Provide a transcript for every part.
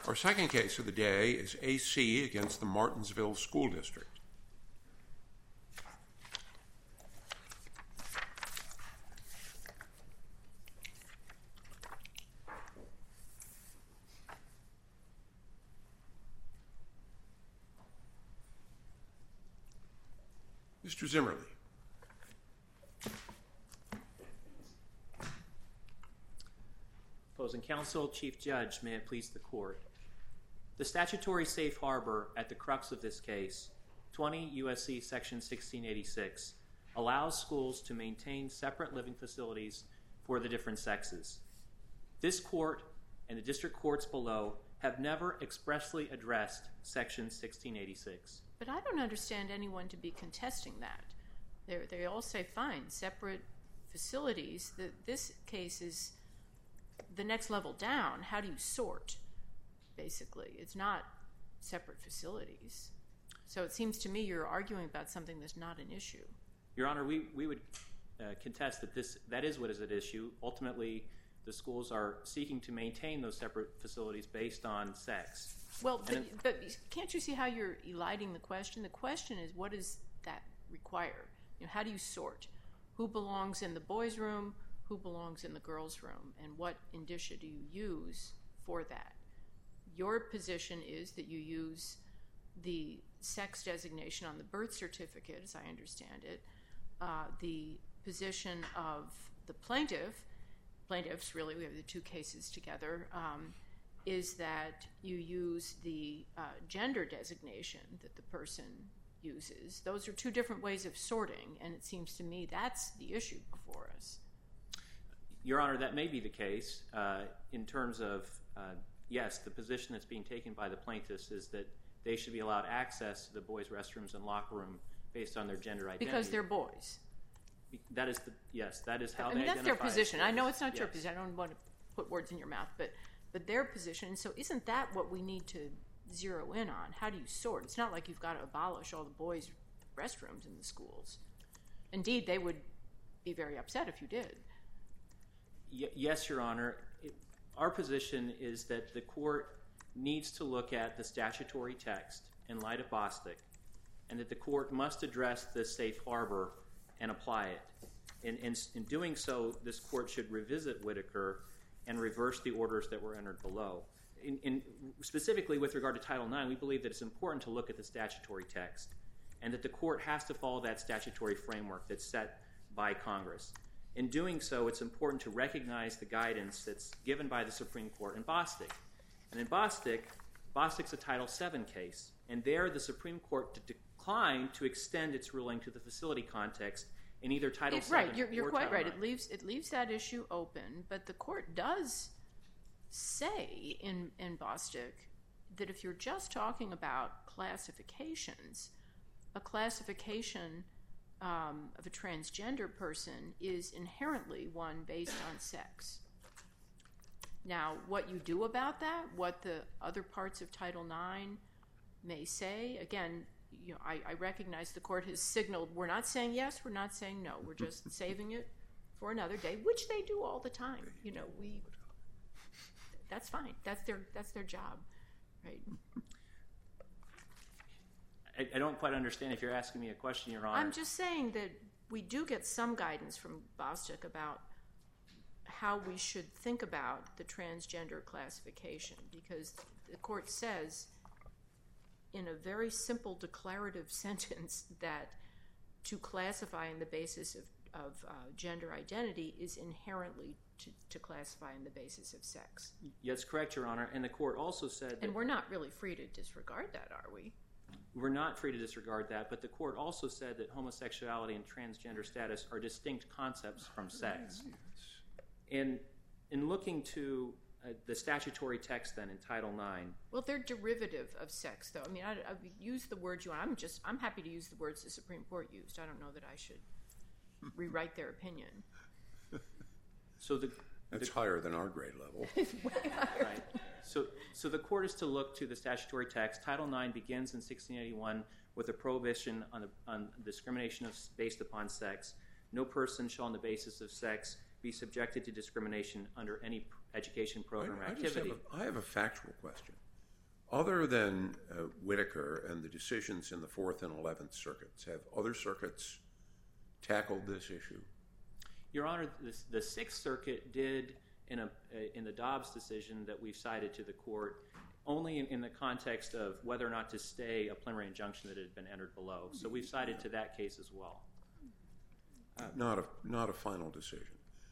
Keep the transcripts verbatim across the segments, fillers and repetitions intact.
Our second case of the day is A C against the Martinsville School District. Mister Zimmerly. Opposing counsel, Chief Judge, may it please the court. The statutory safe harbor at the crux of this case, twenty U S C section sixteen eighty-six, allows schools to maintain separate living facilities for the different sexes. This court and the district courts below have never expressly addressed section sixteen eighty-six. But I don't understand anyone to be contesting that. They're, they all say, fine, separate facilities. The, this case is the next level down. How do you sort, basically? It's not separate facilities. So it seems to me you're arguing about something that's not an issue. Your Honor, we, we would uh, contest that this that is what is at issue. Ultimately, the schools are seeking to maintain those separate facilities based on sex. Well, but, but can't you see how you're eliding the question? The question is, what does that require? You know, how do you sort? Who belongs in the boys' room? Who belongs in the girls' room? And what indicia do you use for that? Your position is that you use the sex designation on the birth certificate, as I understand it, uh, the position of the plaintiff, plaintiffs really, we have the two cases together, um, is that you use the uh, gender designation that the person uses. Those are two different ways of sorting, and it seems to me that's the issue before us. Your Honor, that may be the case uh, in terms of, uh, yes, the position that's being taken by the plaintiffs is that they should be allowed access to the boys' restrooms and locker room based on their gender identity. Because they're boys. That is the, yes, that is how I they mean, that's their position. I know it's not yes. your position. I don't want to put words in your mouth, but but their position. So isn't that what we need to zero in on? How do you sort? It's not like you've got to abolish all the boys' restrooms in the schools. Indeed, they would be very upset if you did. Y- yes, Your Honor. It, our position is that the court needs to look at the statutory text in light of Bostick, and that the court must address the safe harbor and apply it. In, in, in doing so, this court should revisit Whitaker and reverse the orders that were entered below. In, in, specifically with regard to Title nine, we believe that it's important to look at the statutory text and that the court has to follow that statutory framework that's set by Congress. In doing so, it's important to recognize the guidance that's given by the Supreme Court in Bostick. And in Bostick, Bostick's a Title seven case, and there the Supreme Court d- declined to extend its ruling to the facility context in either Title it, seven right, you're, you're or quite Title right. nine. It leaves it leaves that issue open, but the court does say in in Bostick that if you're just talking about classifications, a classification um, of a transgender person is inherently one based on sex. Now, what you do about that, what the other parts of Title nine may say, again, you know, I, I recognize the court has signaled we're not saying yes, we're not saying no, we're just saving it for another day, which they do all the time. You know, we that's fine. That's their that's their job, right? I, I don't quite understand if you're asking me a question, Your Honor. I'm just saying that we do get some guidance from Bostick about how we should think about the transgender classification, because the court says in a very simple declarative sentence that to classify on the basis of, of uh, gender identity is inherently to, to classify on the basis of sex. Yes, correct, Your Honor. And the court also said that... And we're not really free to disregard that, are we? We're not free to disregard that, but the court also said that homosexuality and transgender status are distinct concepts from sex. And in looking to uh, the statutory text then in Title nine... Well, they're derivative of sex, though. I mean, I, I use the words you want. I'm just, I'm happy to use the words the Supreme Court used. I don't know that I should rewrite their opinion. So the That's the, higher than our grade level. right. So, so the court is to look to the statutory text. Title nine begins in sixteen eighty-one with a prohibition on, the, on discrimination of, based upon sex. No person shall on the basis of sex be subjected to discrimination under any education program or I, I activity. Have a, I have a factual question. Other than uh, Whitaker and the decisions in the Fourth and Eleventh Circuits, have other circuits tackled this issue? Your Honor, the, the Sixth Circuit did, in, a, in the Dobbs decision that we've cited to the court, only in, in the context of whether or not to stay a preliminary injunction that had been entered below. So we've cited to that case as well. Uh, not a not a final decision.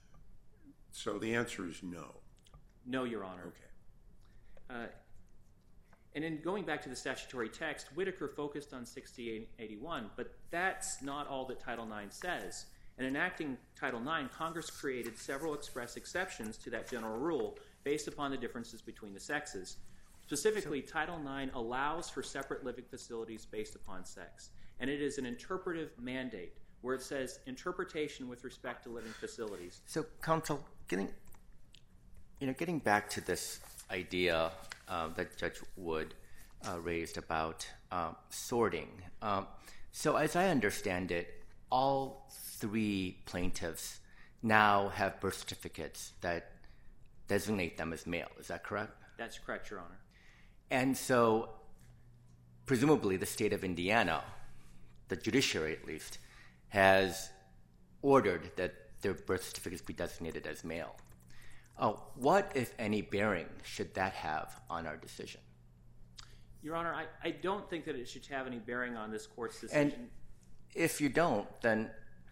So the answer is no. No, Your Honor. Okay. Uh, and in going back to the statutory text, Whitaker focused on sixty-eight eighty-one, but that's not all that Title nine says. In enacting Title nine, Congress created several express exceptions to that general rule based upon the differences between the sexes. Specifically, so, Title nine allows for separate living facilities based upon sex, and it is an interpretive mandate where it says interpretation with respect to living facilities. So, counsel, getting you know, getting back to this idea uh, that Judge Wood uh, raised about uh, sorting. Um, so, as I understand it, all three plaintiffs now have birth certificates that designate them as male. Is that correct? That's correct, Your Honor. And so, presumably, the state of Indiana, the judiciary at least, has ordered that their birth certificates be designated as male. Uh, what, if any, bearing should that have on our decision? Your Honor, I, I don't think that it should have any bearing on this court's decision. And if you don't, then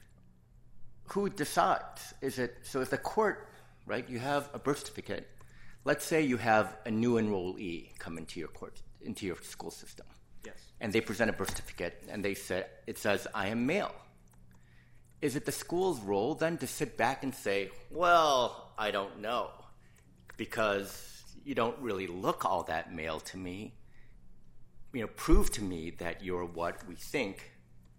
who decides? Is it so if the court, right, you have a birth certificate, let's say you have a new enrollee come into your court, into your school system. Yes. And they present a birth certificate and they say, it says, I am male. Is it the school's role then to sit back and say, well, I don't know, because you don't really look all that male to me. You know, prove to me that you're what we think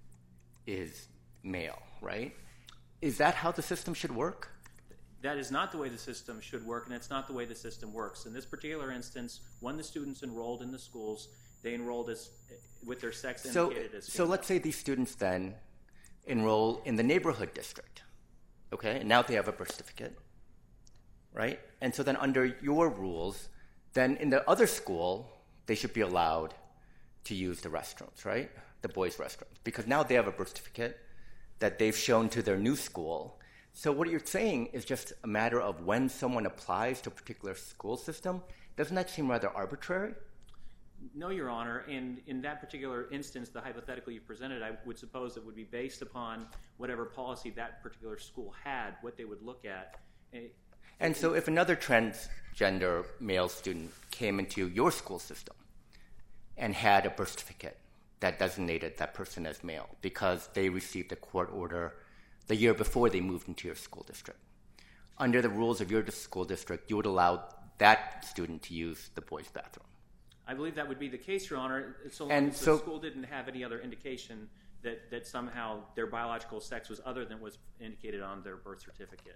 is male, right? Is that how the system should work? That is not the way the system should work, and it's not the way the system works. In this particular instance, when the students enrolled in the schools, they enrolled as with their sex so, indicated as female. So let's say these students then enroll in the neighborhood district, okay? And now they have a birth certificate, right? And so then under your rules, then in the other school, they should be allowed to use the restrooms, right? The boys' restrooms, because now they have a birth certificate that they've shown to their new school. So what you're saying is just a matter of when someone applies to a particular school system. Doesn't that seem rather arbitrary? No, Your Honor. And in that particular instance, the hypothetical you presented, I would suppose it would be based upon whatever policy that particular school had, what they would look at. And so if another transgender male student came into your school system and had a birth certificate that designated that person as male because they received a court order the year before they moved into your school district, under the rules of your school district, you would allow that student to use the boys' bathroom. I believe that would be the case, Your Honor, so long and as so, the school didn't have any other indication that, that somehow their biological sex was other than was indicated on their birth certificate.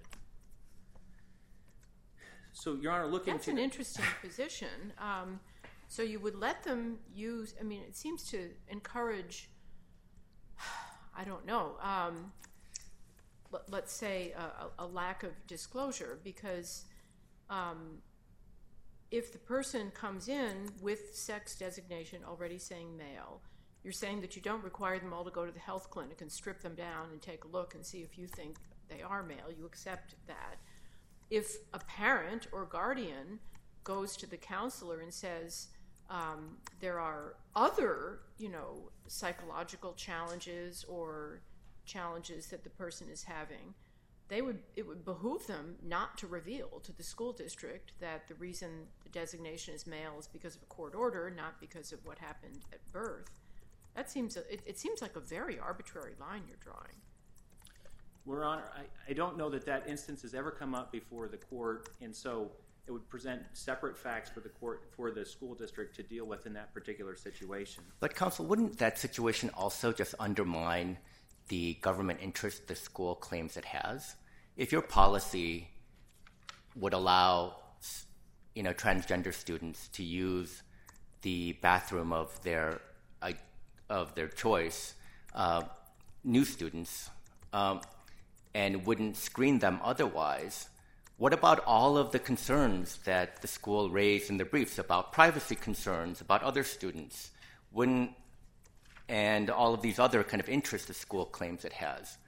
So, Your Honor, looking That's to... an interesting position. Um, so you would let them use, I mean, it seems to encourage, I don't know, um, let, let's say a, a lack of disclosure, because um, if the person comes in with sex designation already saying male, you're saying that you don't require them all to go to the health clinic and strip them down and take a look and see if you think they are male. You accept that. If a parent or guardian goes to the counselor and says um, there are other, you know, psychological challenges or challenges that the person is having, they would it would behoove them not to reveal to the school district that the reason the designation is male is because of a court order, not because of what happened at birth. That seems it, it seems like a very arbitrary line you're drawing. Your Honor, I, I don't know that that instance has ever come up before the court, and so it would present separate facts for the court, for the school district to deal with in that particular situation. But counsel, wouldn't that situation also just undermine the government interest the school claims it has? If your policy would allow, you know, transgender students to use the bathroom of their uh, of their choice, uh, new students, um, and wouldn't screen them otherwise, what about all of the concerns that the school raised in the briefs about privacy concerns, about other students, wouldn't, and all of these other kind of interests the school claims it has?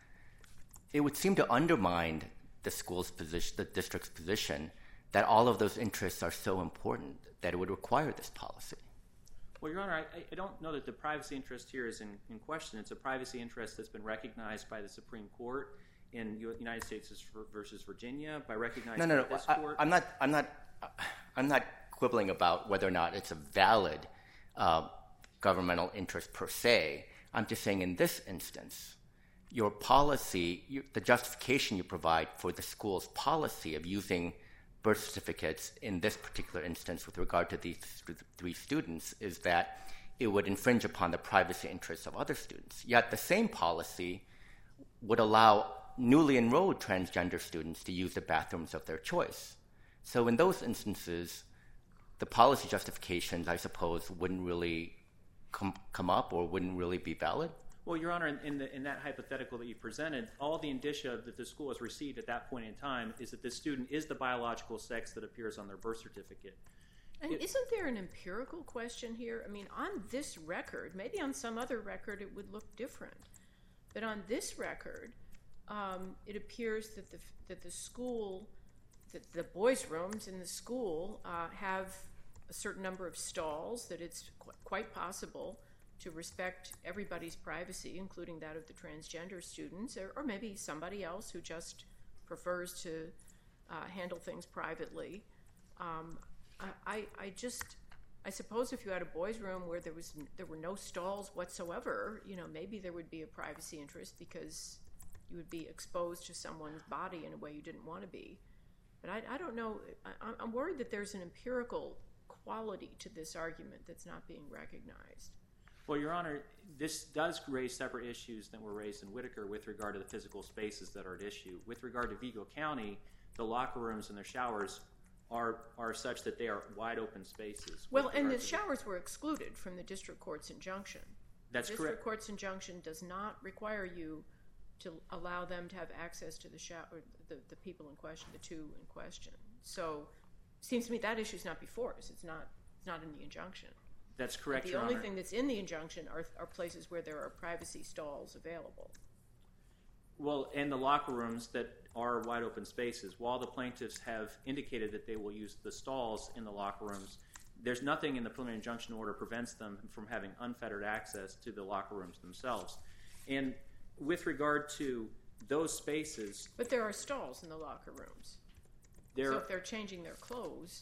It would seem to undermine the school's position, the district's position, that all of those interests are so important that it would require this policy. Well, Your Honor, I, I don't know that the privacy interest here is in, in question. It's a privacy interest that's been recognized by the Supreme Court in United States versus Virginia, by recognizing no, no, no. this I, court. I'm not. I'm not. I'm not quibbling about whether or not it's a valid uh, governmental interest per se. I'm just saying, in this instance, your policy, you, the justification you provide for the school's policy of using birth certificates in this particular instance with regard to these th- three students is that it would infringe upon the privacy interests of other students. Yet the same policy would allow newly enrolled transgender students to use the bathrooms of their choice. So in those instances, the policy justifications, I suppose, wouldn't really come, come up or wouldn't really be valid. Well, Your Honor, in, in, the, in that hypothetical that you presented, all the indicia that the school has received at that point in time is that this student is the biological sex that appears on their birth certificate. And It- isn't there an empirical question here? I mean, on this record, maybe on some other record it would look different, but on this record, um, it appears that the that the school, that the boys' rooms in the school uh, have a certain number of stalls, that it's qu- quite possible to respect everybody's privacy, including that of the transgender students, or, or maybe somebody else who just prefers to uh, handle things privately. Um, I, I, I just, I suppose if you had a boys' room where there was there were no stalls whatsoever, you know, maybe there would be a privacy interest because you would be exposed to someone's body in a way you didn't want to be. But I, I don't know. I, I'm worried that there's an empirical quality to this argument that's not being recognized. Well, Your Honor, this does raise separate issues than were raised in Whitaker with regard to the physical spaces that are at issue. With regard to Vigo County, the locker rooms and their showers are are such that they are wide open spaces. Well, and the to showers were excluded from the district court's injunction. That's the district correct. court's injunction does not require you to allow them to have access to the shower, the, the people in question, the two in question. So it seems to me that issue is not before us. It's not, it's not in the injunction. That's correct, The Your only Honor. thing that's in the injunction are, are places where there are privacy stalls available. Well, and the locker rooms that are wide open spaces, while the plaintiffs have indicated that they will use the stalls in the locker rooms, there's nothing in the preliminary injunction order prevents them from having unfettered access to the locker rooms themselves. And with regard to those spaces, But there are stalls in the locker rooms. there So if they're changing their clothes,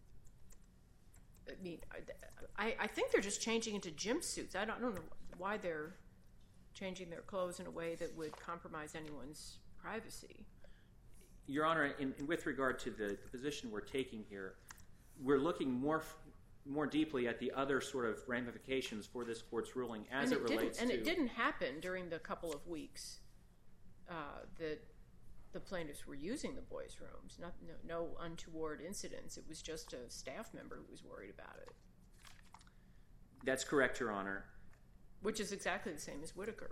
I mean, I, I think they're just changing into gym suits. I don't, I don't know why they're changing their clothes in a way that would compromise anyone's privacy. Your Honor, in, in with regard to the, the position we're taking here, we're looking more f- more deeply at the other sort of ramifications for this court's ruling as and it, it relates didn't, and to. it didn't happen during the couple of weeks uh, that the plaintiffs were using the boys' rooms. Not, no, no untoward incidents. It was just a staff member who was worried about it, That's correct, Your Honor. which is exactly the same as Whitaker.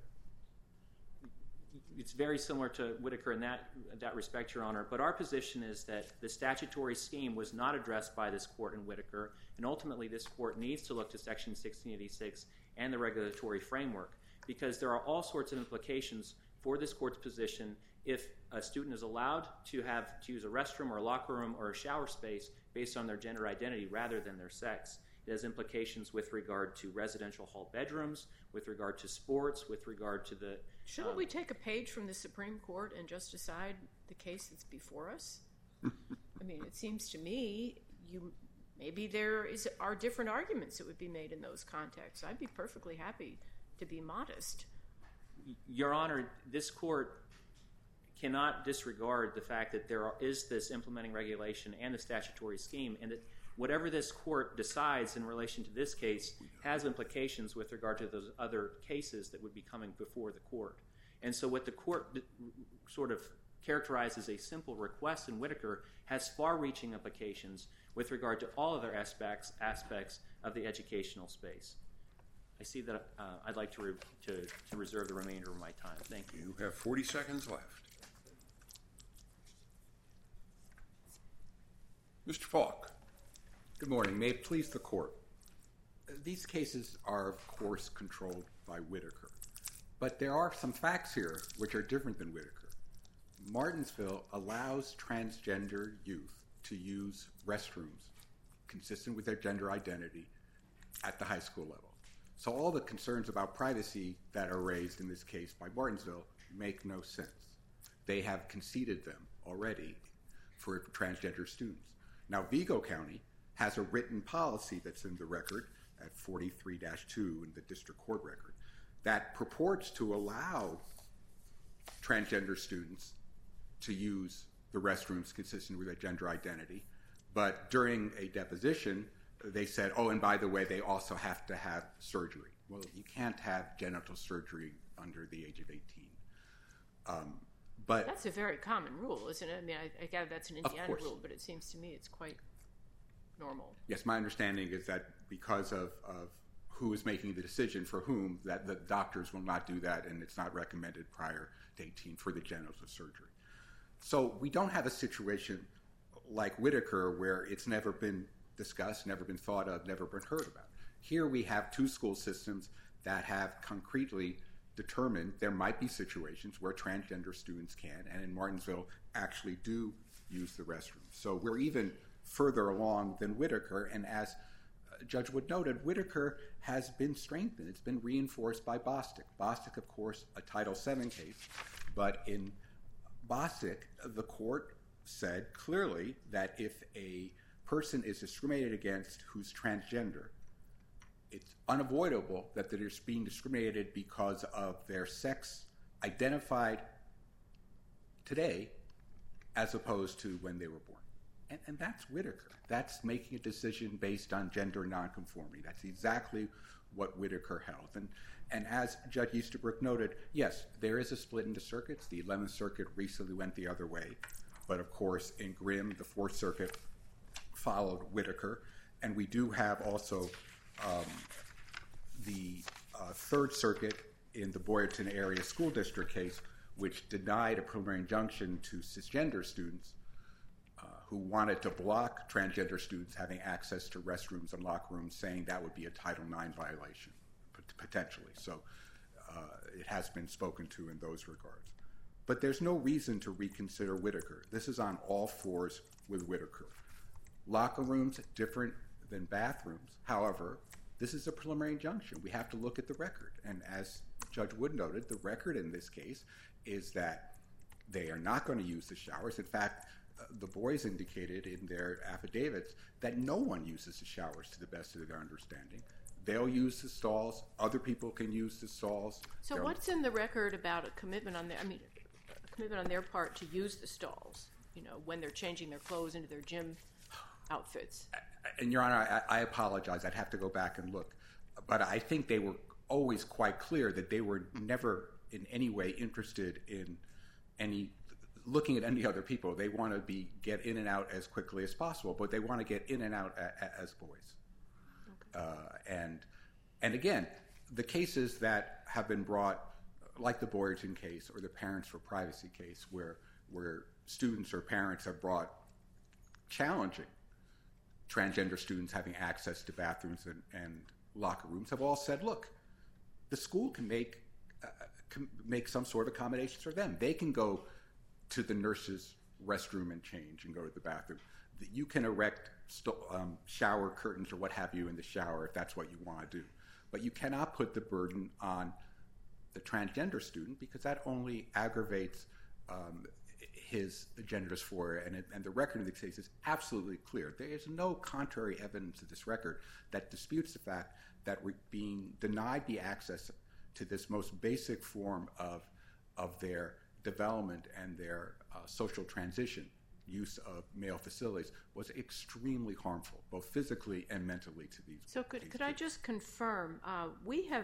It's very similar to Whitaker in that in that respect, Your Honor. But our position is that the statutory scheme was not addressed by this court in Whitaker, and ultimately this court needs to look to Section sixteen eighty-six and the regulatory framework, because there are all sorts of implications for this court's position if a student is allowed to have to use a restroom or a locker room or a shower space based on their gender identity rather than their sex. It has implications with regard to residential hall bedrooms, with regard to sports, with regard to the... Shouldn't um, we take a page from the Supreme Court and just decide the case that's before us? I mean, it seems to me you maybe there is are different arguments that would be made in those contexts. I'd be perfectly happy to be modest. Your Honor, this court cannot disregard the fact that there are, is this implementing regulation and the statutory scheme, and that whatever this court decides in relation to this case has implications with regard to those other cases that would be coming before the court. And so what the court sort of characterizes as a simple request in Whitaker has far-reaching implications with regard to all other aspects aspects of the educational space. I see that uh, I'd like to, re- to to reserve the remainder of my time. Thank you. You have forty seconds left. Mister Falk. Good morning. May it please the court. These cases are, of course, controlled by Whitaker. But there are some facts here which are different than Whitaker. Martinsville allows transgender youth to use restrooms consistent with their gender identity at the high school level. So all the concerns about privacy that are raised in this case by Martinsville make no sense. They have conceded them already for transgender students. Now, Vigo County has a written policy that's in the record at forty-three dash two in the district court record that purports to allow transgender students to use the restrooms consistent with their gender identity. But during a deposition, they said, oh, and by the way, they also have to have surgery. Well, you can't have genital surgery under the age of eighteen. Um, but that's a very common rule, isn't it? I mean, I, I gather that's an Indiana rule, but it seems to me it's quite normal. Yes, my understanding is that because of, of who is making the decision for whom, that the doctors will not do that, and it's not recommended prior to eighteen for the genital surgery. So we don't have a situation like Whitaker where it's never been discussed, never been thought of, never been heard about. Here we have two school systems that have concretely determined there might be situations where transgender students can, and in Martinsville, actually do use the restroom. So we're even further along than Whitaker, and as Judge Wood noted, Whitaker has been strengthened. It's been reinforced by Bostick. Bostick, of course, a Title seven case, but in Bostick, the court said clearly that if a person is discriminated against who's transgender, it's unavoidable that they're being discriminated because of their sex identified today as opposed to when they were born. And, and that's Whitaker. That's making a decision based on gender nonconformity. That's exactly what Whitaker held. And, and as Judge Easterbrook noted, yes, there is a split into circuits. The eleventh Circuit recently went the other way. But of course, in Grimm, the fourth Circuit followed Whitaker. And we do have also um, the uh, third Circuit in the Boyerton Area School District case, which denied a preliminary injunction to cisgender students uh, who wanted to block transgender students having access to restrooms and locker rooms, saying that would be a Title nine violation, potentially. So uh, it has been spoken to in those regards. But there's no reason to reconsider Whitaker. This is on all fours with Whitaker. Locker rooms, different than bathrooms. However, this is a preliminary injunction. We have to look at the record. And as Judge Wood noted, the record in this case is that they are not going to use the showers. In fact, uh, the boys indicated in their affidavits that no one uses the showers to the best of their understanding. They'll use the stalls. Other people can use the stalls. So They're what's in the record about a commitment on their, I mean, a commitment on their part to use the stalls, you know, when they're changing their clothes into their gym outfits? And, Your Honor, I, I apologize. I'd have to go back and look. But I think they were always quite clear that they were never in any way interested in any looking at any other people. They want to be get in and out as quickly as possible, but they want to get in and out a, a, as boys. Okay. Uh, and and again, the cases that have been brought, like the Boyerton case or the Parents for Privacy case, where where students or parents have brought challenging transgender students having access to bathrooms and, and locker rooms, have all said, look, the school can make uh, can make some sort of accommodations for them. They can go to the nurse's restroom and change and go to the bathroom. You can erect st- um, shower curtains or what have you in the shower if that's what you want to do. But you cannot put the burden on the transgender student because that only aggravates um, his gender dysphoria. And, it, and the record of the case is absolutely clear. There is no contrary evidence to this record that disputes the fact that we're being denied the access to this most basic form of, of their development and their uh, social transition, use of male facilities, was extremely harmful, both physically and mentally to these. So could these could I just confirm, uh, we have,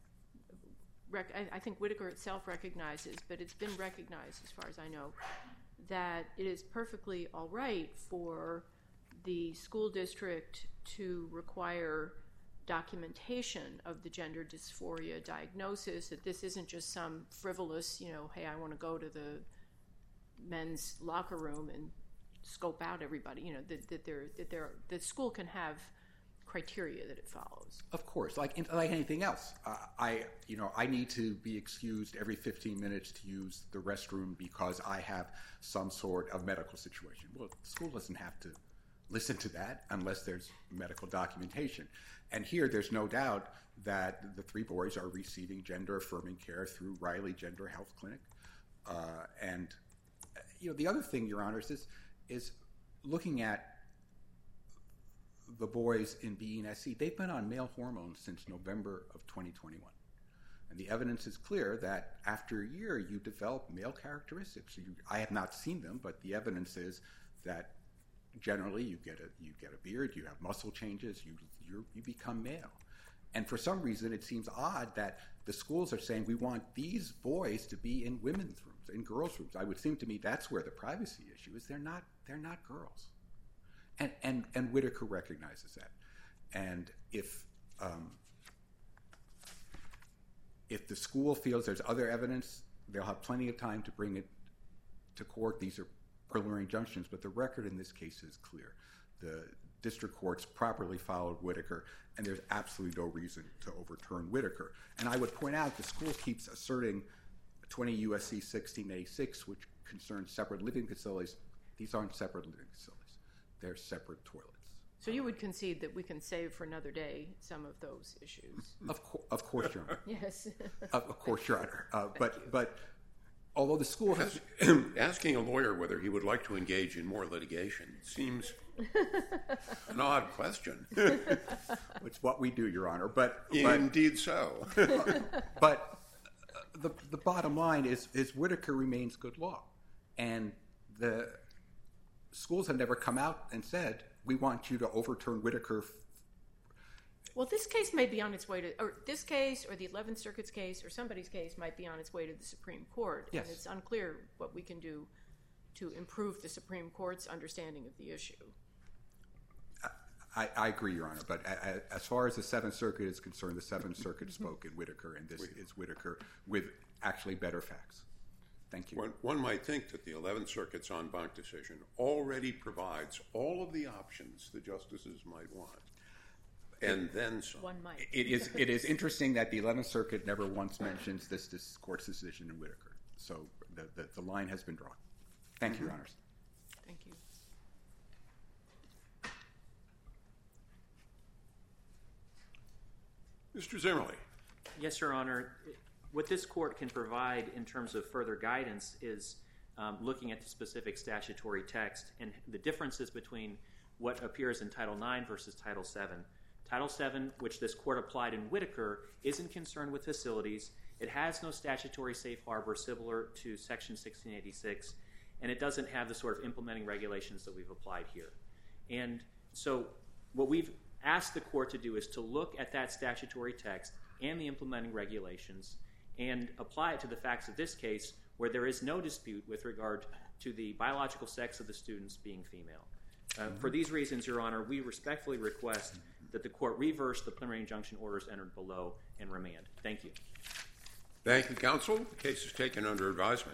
rec- I, I think Whitaker itself recognizes, but it's been recognized as far as I know, that it is perfectly all right for the school district to require documentation of the gender dysphoria diagnosis, that this isn't just some frivolous, you know, hey, I want to go to the men's locker room and scope out everybody, you know, that, that, they're, that they're, the school can have criteria that it follows. Of course, like like anything else. Uh, I, you know, I need to be excused every fifteen minutes to use the restroom because I have some sort of medical situation. Well, the school doesn't have to listen to that unless there's medical documentation. And here, there's no doubt that the three boys are receiving gender-affirming care through Riley Gender Health Clinic. Uh, and, you know, the other thing, Your Honors, is, is looking at the boys in B E and S E, they've been on male hormones since November of twenty twenty-one. And the evidence is clear that after a year, you develop male characteristics. You, I have not seen them, but the evidence is that generally you get a, you get a beard, you have muscle changes, you, you're, you become male. And for some reason, it seems odd that the schools are saying we want these boys to be in women's rooms, in girls' rooms. I would seem to me that's where the privacy issue is. They're not, they're not girls. And, and, and Whitaker recognizes that. And if, um, if the school feels there's other evidence, they'll have plenty of time to bring it to court. These are preliminary injunctions, but the record in this case is clear. The district courts properly followed Whitaker, and there's absolutely no reason to overturn Whitaker. And I would point out the school keeps asserting twenty U S C sixteen eighty-six, which concerns separate living facilities. These aren't separate living facilities. They're separate toilets. So you would concede that we can save for another day some of those issues? Of, co- of course, Your Honor. Yes. of, of course, Your Honor. Uh, but, but although the school has... Asking a lawyer whether he would like to engage in more litigation seems an odd question. It's what we do, Your Honor. But, but Indeed so. But the, the bottom line is, is Whitaker remains good law. And the... schools have never come out and said, we want you to overturn Whitaker. Well, this case may be on its way to, or this case or the eleventh Circuit's case or somebody's case might be on its way to the Supreme Court. Yes. And it's unclear what we can do to improve the Supreme Court's understanding of the issue. I, I agree, Your Honor. But a, a, as far as the Seventh Circuit is concerned, the Seventh Circuit spoke in Whitaker, and this is Whitaker with actually better facts. Thank you. One, one might think that the eleventh Circuit's en banc decision already provides all of the options the justices might want, and then some. One might. It is, it is interesting that the eleventh Circuit never once mentions this, this court's decision in Whitaker. So the, the, the line has been drawn. Thank mm-hmm. you, Your Honors. Thank you. Mister Zimmerli. Yes, Your Honor. What this court can provide in terms of further guidance is um, looking at the specific statutory text and the differences between what appears in Title nine versus Title seven. Title seven, which this court applied in Whitaker, isn't concerned with facilities. It has no statutory safe harbor similar to Section sixteen eighty-six, and it doesn't have the sort of implementing regulations that we've applied here. And so what we've asked the court to do is to look at that statutory text and the implementing regulations and apply it to the facts of this case where there is no dispute with regard to the biological sex of the students being female. Uh, mm-hmm. For these reasons, Your Honor, we respectfully request that the court reverse the preliminary injunction orders entered below and remand. Thank you. Thank you, counsel. The case is taken under advisement.